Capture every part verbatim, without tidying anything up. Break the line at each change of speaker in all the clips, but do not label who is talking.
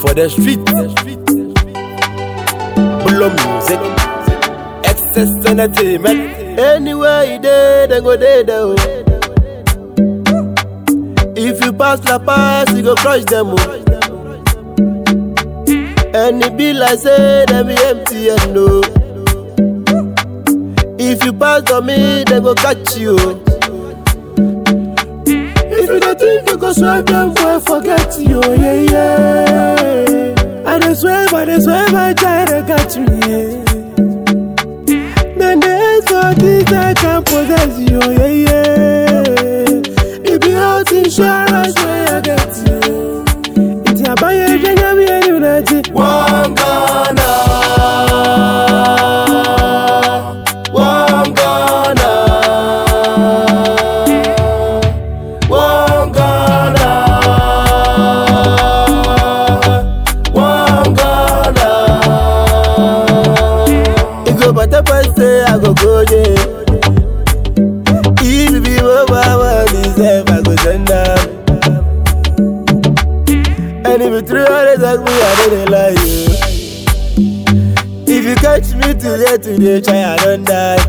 for the street. Bull music, excess entertainment. Anywhere you dey, they go dey there. If you pass la pass, you go crush them. Oh. And it be like say they be empty and no. If you pass on me, they go catch you. If you don't think you go swipe them, boy, forget you, yeah, yeah. I just swear, I just swear, I try to catch you, yeah. Then there's for this I can possess you, yeah, yeah. If you out insurance, where I get you. It's your buy a drink, I'm here, you know, one Ghana, one Ghana, one Ghana, one Ghana. If you but the boy say I go go there. If you be over, I go send them. And if you three hundred like me, I don't lie you. If you catch me today, today, try I don't die.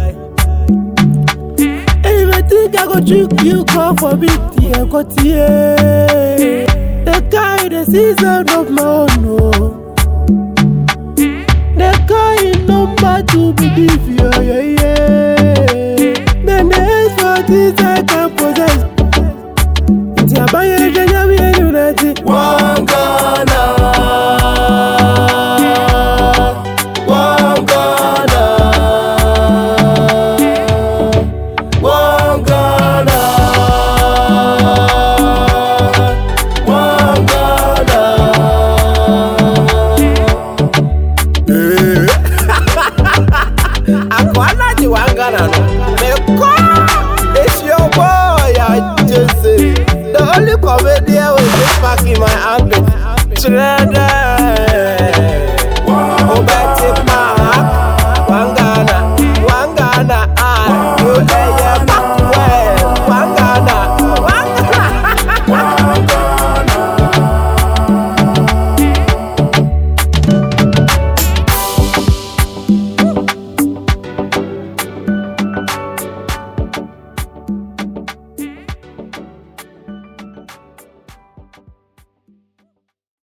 And if you think I go trick you, come for me, dear, got here. The guy, the season of my own, no. The guy in number to believe you, yeah, yeah. The next for this I can possess. It's your buy a drink, I'm here, you know. One Ghana, one Ghana, one Ghana, one Ghana. Akwana ji one Ghana no. It's your boy, I just say. The only comedian with this back in my armpit.